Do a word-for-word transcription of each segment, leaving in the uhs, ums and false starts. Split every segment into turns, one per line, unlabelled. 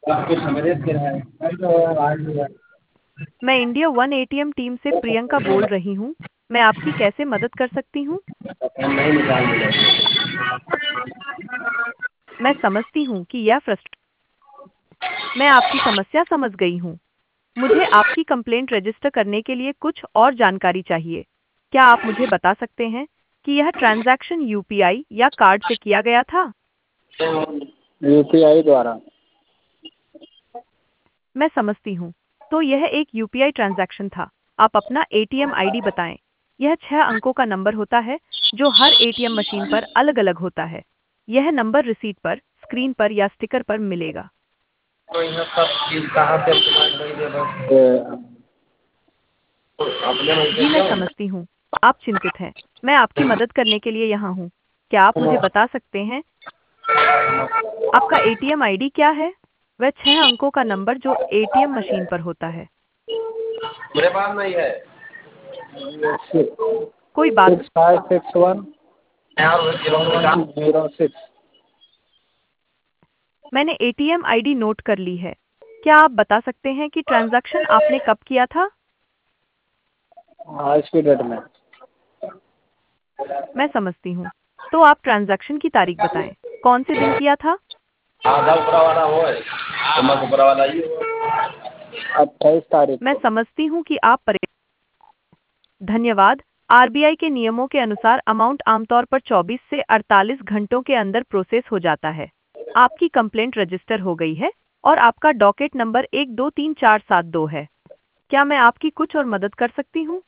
मैं India one ATM team से प्रियंका बोल रही हूँ। मैं आपकी कैसे मदद कर सकती हूँ? मैं समझती हूँ कि यह फ्रस्ट्रेट। मैं आपकी समस्या समझ गई हूँ। मुझे आपकी कंप्लेंट रजिस्टर करने के लिए कुछ और जानकारी चाहिए। क्या आप मुझे बता सकते हैं कि यह ट्रांजैक्शन यूपीआई या कार्ड से किया गया था?
यूपीआई द्वारा।
मैं समझती हूँ। तो यह एक यूपीआई ट्रांजैक्शन था। आप अपना एटीएम आईडी बताएं। यह छह अंकों का नंबर होता है जो हर एटीएम मशीन पर अलग-अलग होता है। यह नंबर रिसीट पर, स्क्रीन पर या स्टिकर पर मिलेगा।
तो यह सब चीज कहाँ से
जी, मैं समझती हूँ। आप चिंतित हैं। मैं आपकी मदद करने के लिए यहाँ हूँ। क्या आप मुझे बता सकते हैं आपका एटीएम आईडी क्या है? वह छह अंकों का नंबर जो एटीएम मशीन पर होता है।
मेरे पास नहीं है।
कोई बात
six five six one zero six.
मैंने एटीएम आईडी नोट कर ली है। क्या आप बता सकते हैं कि ट्रांजैक्शन आपने कब किया था?
आज की डेट में।
मैं समझती हूँ। तो आप ट्रांजैक्शन की तारीख बताएं। कौन से दिन किया था?
आधा ऊपरा वाला हो है, तो ऊपरा वाला ही हो। अट्ठाईस तारीख
मैं
को।
समझती हूँ कि आप परे धन्यवाद। आरबीआई के नियमों के अनुसार अमाउंट आमतौर पर चौबीस से अड़तालीस घंटों के अंदर प्रोसेस हो जाता है। आपकी कंप्लेंट रजिस्टर हो गई है और आपका डॉकेट नंबर एक दो तीन चार सात दो है। क्या मैं आपकी कुछ और मदद कर सकती हूँ?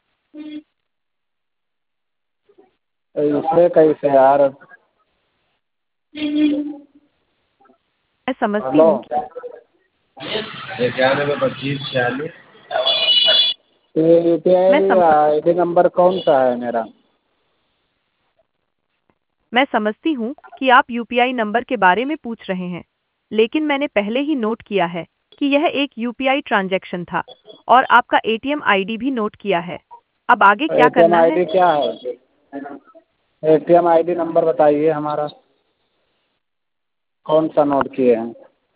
तो इससे कैसे यार।
मैं समझती
हेलो।
हूँ कि
इक्यानवे पच्चीस छियालीस।
मैं
यूपीआई
सम,
आईडी नंबर कौन सा है मेरा?
मैं समझती हूँ कि आप यूपीआई नंबर के बारे में पूछ रहे हैं, लेकिन मैंने पहले ही नोट किया है कि यह एक यूपीआई ट्रांजैक्शन था और आपका एटीएम आईडी भी नोट किया है। अब आगे क्या
एटीएम
करना है?
आईडी क्या है? एटीएम आईडी नंबर बताइए हमारा। कौन सा नोट किए हैं?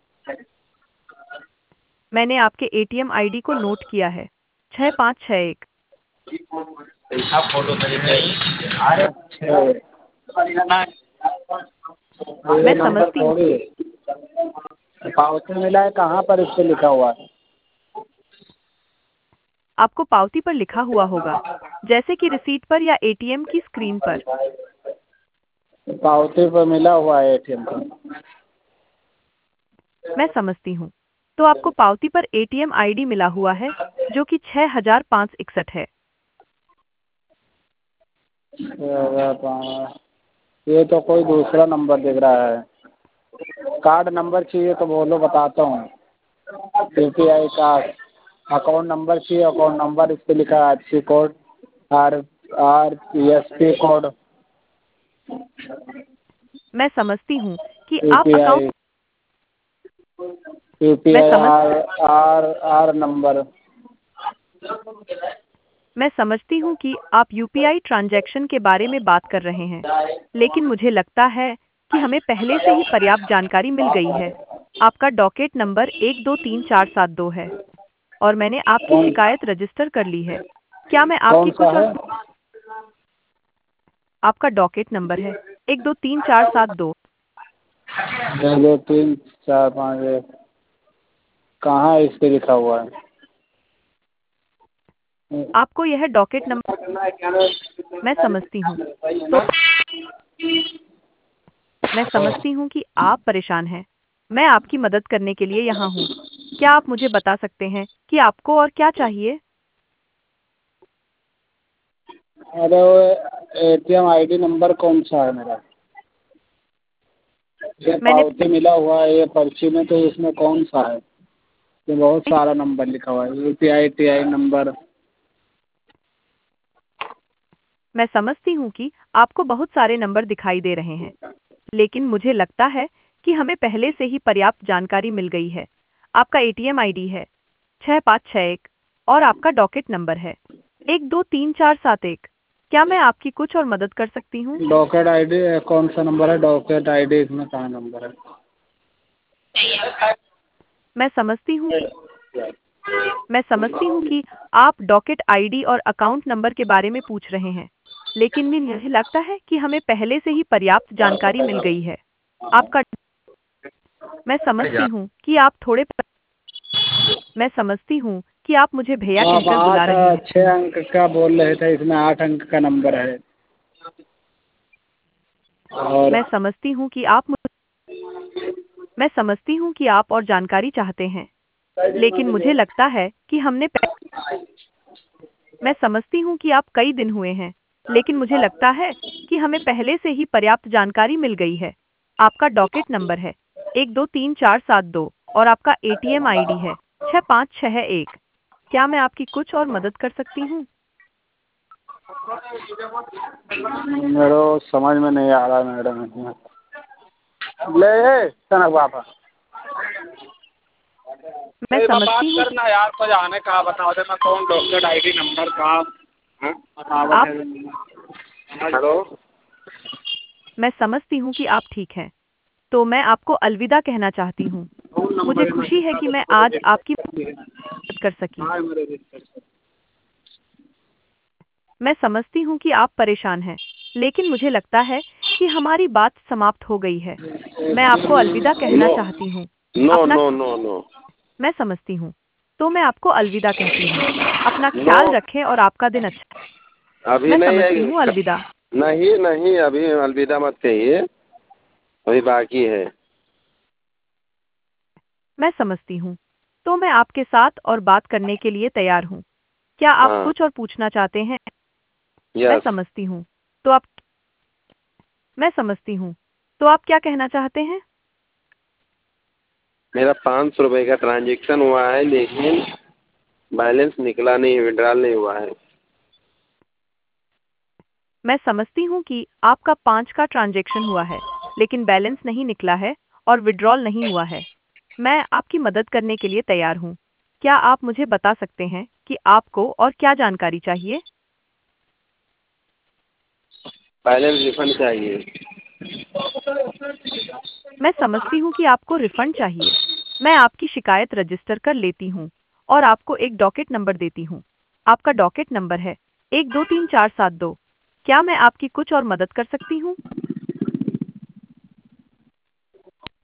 मैंने आपके एटीएम आईडी को नोट किया है। छः पाँच छः एक।
फोटो अरे
मैं
ये नंबर
समझती हूँ।
थोड़ी है। पावती मिला है कहाँ पर इस पे लिखा हुआ है?
आपको पावती पर लिखा हुआ होगा, जैसे कि रिसीट पर या एटीएम की स्क्रीन पर।
पावती पर मिला हुआ है एटीएम का।
मैं समझती हूँ। तो आपको पावती पर एटीएम आईडी मिला हुआ है, जो कि छः हजार पाँच इकसठ है।
ये तो कोई दूसरा नंबर दिख रहा है। कार्ड नंबर चाहिए तो बोलो, बताता हूँ। यूपीआई कार्ड अकाउंट नंबर चाहिए। अकाउंट नंबर इस पे लिखा है, I F S C code, R R P S P code,
मैं समझती हूँ कि आप
यूपीआई
अकाउंट मैं
यूपीआई
समझ
आर आर आर नंबर।
मैं समझती हूँ कि आप यूपीआई ट्रांजैक्शन के बारे में बात कर रहे हैं, लेकिन मुझे लगता है कि हमें पहले से ही पर्याप्त जानकारी मिल गई है। आपका डॉकेट नंबर एक दो तीन चार सात दो है और मैंने आपकी
कौन
शिकायत रजिस्टर कर ली है। क्या मैं
कौन
आपकी
सा
कुछ और
है?
आपका डॉकेट नंबर है एक दो तीन चार सात दो।
दो दो तीन चार पाँच एक। कहाँ इस पे लिखा हुआ है?
आपको यह डॉकेट नंबर मैं समझती हूँ। तो मैं समझती हूँ कि आप परेशान हैं। मैं आपकी मदद करने के लिए यहाँ हूँ। क्या आप मुझे बता सकते हैं कि आपको और क्या चाहिए?
अरे वो एटीएम आईडी नंबर कौन सा है मेरा? ये
मैंने
पावती मिला हुआ है ये पर्ची में, तो इसमें कौन सा है? ये बहुत सारा नंबर लिखा हुआ है, यूपीआई टी आई नंबर।
मैं समझती हूँ कि आपको बहुत सारे नंबर दिखाई दे रहे हैं, लेकिन मुझे लगता है कि हमें पहले से ही पर्याप्त जानकारी मिल गई है। आपका एटीएम आईडी है छः पाँच छः एक और आपका डॉकेट नंबर है एक दो तीन चार सात एक। क्या मैं आपकी कुछ और मदद कर सकती हूँ?
डॉकेट आईडी कौन सा नंबर है? डॉकेट आईडी इसमें कहाँ नंबर है?
मैं समझती हूँ मैं समझती हूँ कि आप डॉकेट आईडी और अकाउंट नंबर के बारे में पूछ रहे हैं, लेकिन मुझे लगता है कि हमें पहले से ही पर्याप्त जानकारी मिल गई है। आपका मैं समझती हूँ कि आप थोड़े मैं समझती हूँ कि आप मुझे भैया
आप
कहकर बुला
आठ
रहे हैं।
छः अंक का बोल रहे थे, इसमें आठ अंक का नंबर है। और
मैं समझती हूँ कि आप मुझ- मैं समझती हूँ कि आप और जानकारी चाहते हैं, लेकिन मुझे लगता है कि हमने पह- मैं समझती हूँ कि आप कई दिन हुए हैं, लेकिन मुझे लगता है कि हमें पहले से ही पर्याप्त जानकारी मिल गई है। आपका डॉकेट नंबर है एक दो तीन चार सात दो और आपका एटीएम आईडी है छः पाँच छः एक। क्या मैं आपकी कुछ और मदद कर सकती हूँ?
मेरे को समझ में नहीं आ रहा मैडम इसमें। ले कनक बाबा
मैं
ए, बा- बात
समझती हूँ कि
करना यार, तो जाने का बताओ दे मैं कौन डॉक्टर आईडी नंबर का। हाँ? बतावत
आप
है। हेलो।
मैं समझती हूँ कि आप ठीक हैं, तो मैं आपको अलविदा कहना चाहती हूँ।
फोन
मुझे
नंबर है, मैं
खुशी है
दिखा
कि
दो
मैं
तो
आज
रजिस्टर
आपकी
कर दिए।
मदद कर सकी।
हाँ मैं रजिस्टर कर।
मैं समझती हूँ कि आप परेशान हैं, लेकिन मुझे लगता है कि हमारी बात समाप्त हो गई है। मैं आपको अलविदा कहना
नो
चाहती हूँ।
नो
अपना
नो नो नो
मैं समझती हूँ, तो मैं आपको अलविदा कहती हूँ। अपना
नो
ख्याल रखें और आपका दिन अच्छा।
अभी
मैं
नहीं
समझती हूँ,
है।
अलविदा।
नहीं नहीं, अभी अलविदा मत कहिए, अभी बाकी है।
मैं समझती हूँ, तो मैं आपके साथ और बात करने के लिए तैयार हूँ। क्या आप
हाँ।
कुछ और पूछना चाहते हैं? मैं
यस।
समझती हूँ, तो आप मैं समझती हूँ, तो आप क्या कहना चाहते हैं?
मेरा पाँच सौ रुपये का ट्रांजेक्शन हुआ है, लेकिन बैलेंस निकला नहीं, विड्रॉल नहीं हुआ है।
मैं समझती हूँ कि आपका पाँच का ट्रांजैक्शन हुआ है, लेकिन बैलेंस नहीं निकला है और विड्रॉल नहीं हुआ है। मैं आपकी मदद करने के लिए तैयार हूँ। क्या आप मुझे बता सकते हैं कि आपको और क्या जानकारी चाहिए?
बैलेंस रिफंड चाहिए।
मैं समझती हूँ कि आपको रिफंड चाहिए। मैं आपकी शिकायत रजिस्टर कर लेती हूँ और आपको एक डॉकेट नंबर देती हूँ। आपका डॉकेट नंबर है एक दो तीन चार सात दो। क्या मैं आपकी कुछ और मदद कर सकती हूँ?